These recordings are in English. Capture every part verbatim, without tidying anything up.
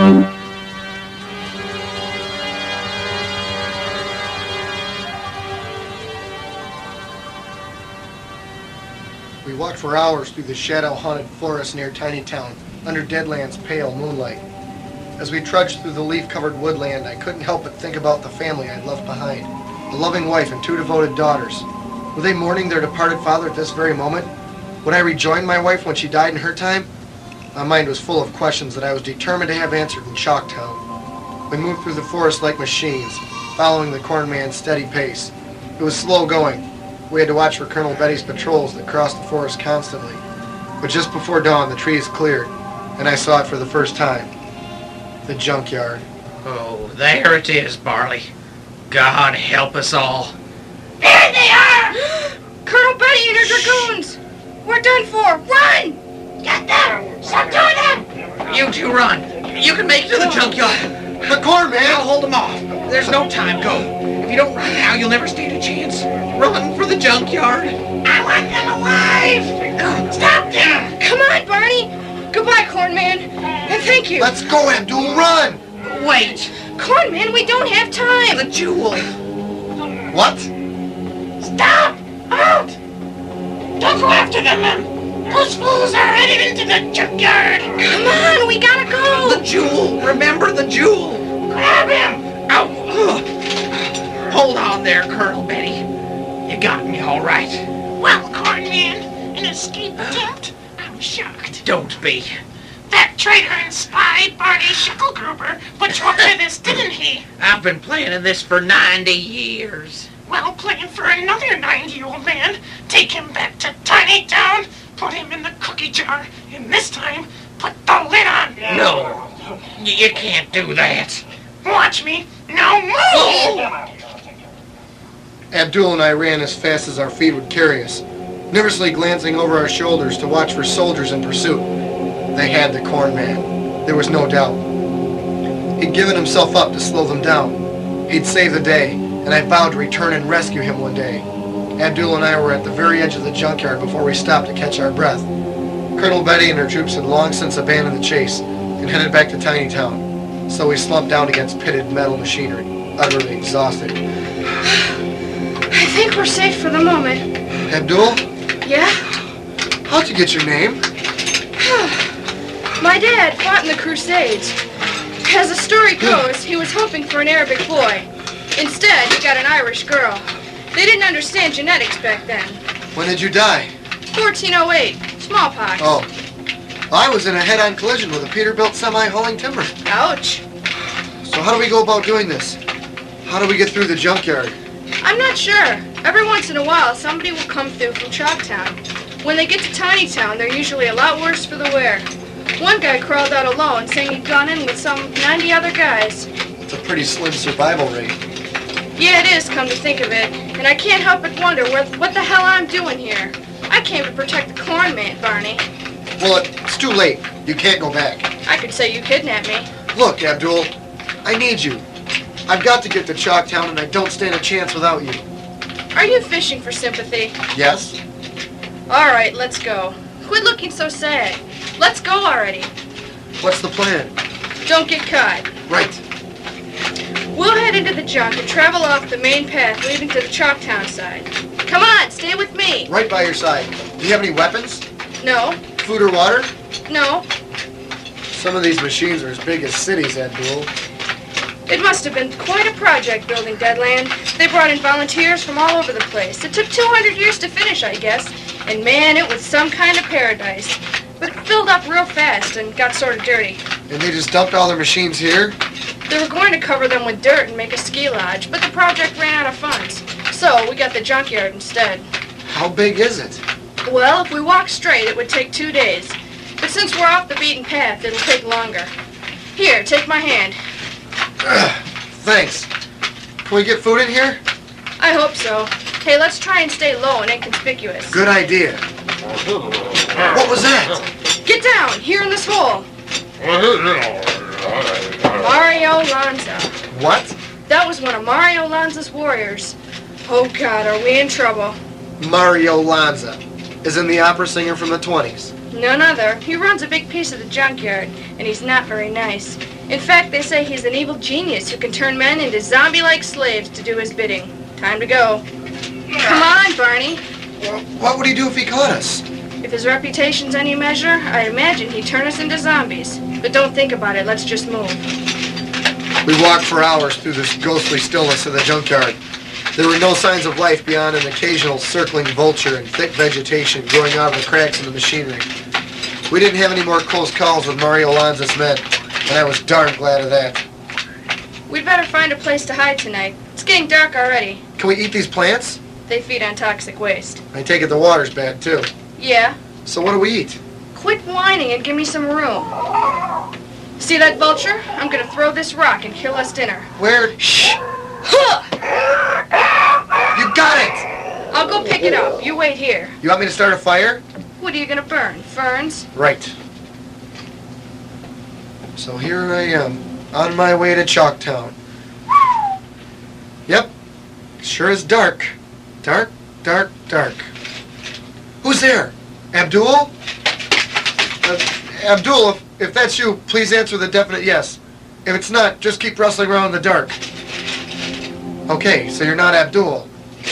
We walked for hours through the shadow-haunted forest near Tinytown, under Deadland's pale moonlight. As we trudged through the leaf-covered woodland, I couldn't help but think about the family I'd left behind. A loving wife and two devoted daughters. Were they mourning their departed father at this very moment? Would I rejoin my wife when she died in her time? My mind was full of questions that I was determined to have answered in Chalktown. We moved through the forest like machines, following the corn man's steady pace. It was slow going. We had to watch for Colonel Betty's patrols that crossed the forest constantly. But just before dawn, the trees cleared, and I saw it for the first time. The junkyard. Oh, there it is, Barley. God help us all. There they are! Colonel Betty and her dragoons! We're done for! Run! Get them! Stop doing that! You two run. You can make it to the junkyard. The corn man! I'll hold them off. There's no time. Go. If you don't run now, you'll never stand a chance. Run for the junkyard. I want them alive! Stop them! Come on, Barney! Goodbye, Corn Man. And thank you. Let's go, Abdul. Run! Wait. Corn Man, we don't have time. The jewel. What? Stop! Out! Don't go after them, men! Those fools are headed into the junkyard! Come on, we gotta go! The jewel! Remember the jewel! Grab him! Ow! Hold on there, Colonel Betty. You got me all right. Well, Corn Man, an escape attempt? I'm shocked. Don't be. That traitor and spy, Barney Schickelgruber, put you up to this, didn't he? I've been planning this for ninety years. Well, plan for another ninety, old man. Take him back to Tinytown, put him in the cookie jar, and this time, put the lid on. No, you can't do that. Watch me. Now move! Abdul and I ran as fast as our feet would carry us, nervously glancing over our shoulders to watch for soldiers in pursuit. They had the corn man. There was no doubt. He'd given himself up to slow them down. He'd save the day, and I vowed to return and rescue him one day. Abdul and I were at the very edge of the junkyard before we stopped to catch our breath. Colonel Betty and her troops had long since abandoned the chase and headed back to Tinytown, so we slumped down against pitted metal machinery, utterly exhausted. I think we're safe for the moment. Abdul? Yeah? How'd you get your name? My dad fought in the Crusades. As the story goes, he was hoping for an Arabic boy. Instead, he got an Irish girl. They didn't understand genetics back then. When did you die? fourteen oh eight. Smallpox. Oh. I was in a head-on collision with a Peterbilt semi hauling timber. Ouch. So how do we go about doing this? How do we get through the junkyard? I'm not sure. Every once in a while, somebody will come through from Chalktown. When they get to Tinytown, they're usually a lot worse for the wear. One guy crawled out alone, saying he'd gone in with some ninety other guys. It's a pretty slim survival rate. Yeah, it is, come to think of it. And I can't help but wonder what, what the hell I'm doing here. I came to protect the corn man, Barney. Well, it's too late. You can't go back. I could say you kidnapped me. Look, Abdul, I need you. I've got to get to Chalktown, and I don't stand a chance without you. Are you fishing for sympathy? Yes? All right, let's go. Quit looking so sad. Let's go already. What's the plan? Don't get caught. Right. We'll head into the junk and travel off the main path leading to the Chalktown side. Come on, stay with me. Right by your side. Do you have any weapons? No. Food or water? No. Some of these machines are as big as cities, Abdul. It must have been quite a project building Deadland. They brought in volunteers from all over the place. It took two hundred years to finish, I guess. And man, it was some kind of paradise. But it filled up real fast and got sort of dirty. And they just dumped all their machines here? They were going to cover them with dirt and make a ski lodge, but the project ran out of funds. So we got the junkyard instead. How big is it? Well, if we walk straight, it would take two days. But since we're off the beaten path, it'll take longer. Here, take my hand. Ugh, thanks. Can we get food in here? I hope so. Hey, let's try and stay low and inconspicuous. Good idea. What was that? Get down, here in this hole. Mario Lanza. What? That was one of Mario Lanza's warriors. Oh God, are we in trouble? Mario Lanza. Isn't the opera singer from the twenties. None other. He runs a big piece of the junkyard, and he's not very nice. In fact, they say he's an evil genius who can turn men into zombie-like slaves to do his bidding. Time to go. Come on, Barney. Well, what would he do if he caught us? If his reputation's any measure, I imagine he'd turn us into zombies. But don't think about it. Let's just move. We walked for hours through this ghostly stillness of the junkyard. There were no signs of life beyond an occasional circling vulture and thick vegetation growing out of the cracks in the machinery. We didn't have any more close calls with Mario Lanza's men, and I was darn glad of that. We'd better find a place to hide tonight. It's getting dark already. Can we eat these plants? They feed on toxic waste. I take it the water's bad, too. Yeah. So what do we eat? Quit whining and give me some room. See that vulture? I'm gonna throw this rock and kill us dinner. Where? Shh! Huh! You got it! I'll go pick it up. You wait here. You want me to start a fire? What are you gonna burn? Ferns? Right. So here I am, on my way to Chalktown. Yep, sure is dark. Dark, dark, dark. Who's there? Abdul? Uh, Abdul, if, if that's you, please answer the definite yes. If it's not, just keep rustling around in the dark. Okay, so you're not Abdul.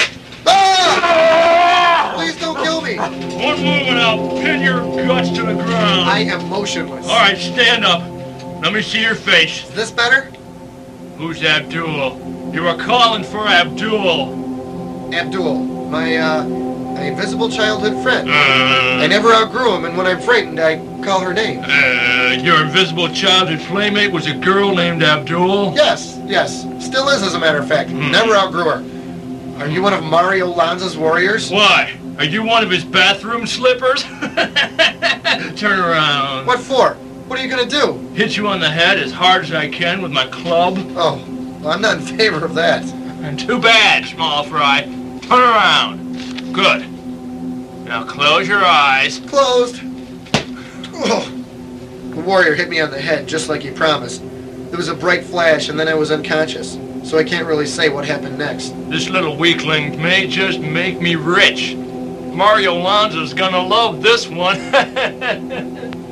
Ah! Please don't kill me. One move and I'll pin your guts to the ground. I am motionless. All right, stand up. Let me see your face. Is this better? Who's Abdul? You were calling for Abdul. Abdul, my, uh, my invisible childhood friend. Uh, I never outgrew him, and when I'm frightened, I call her name. uh, your invisible childhood playmate was a girl named Abdul? Yes, yes. Still is, as a matter of fact. Hmm. Never outgrew her. Are you one of Mario Lanza's warriors? Why? Are you one of his bathroom slippers? Turn around. What for? What are you gonna do? Hit you on the head as hard as I can with my club? Oh, well, I'm not in favor of that. And too bad, small fry. Turn around. Good. Now close your eyes. Closed. Oh. The warrior hit me on the head, just like he promised. There was a bright flash, and then I was unconscious. So I can't really say what happened next. This little weakling may just make me rich. Mario Lanza's gonna love this one.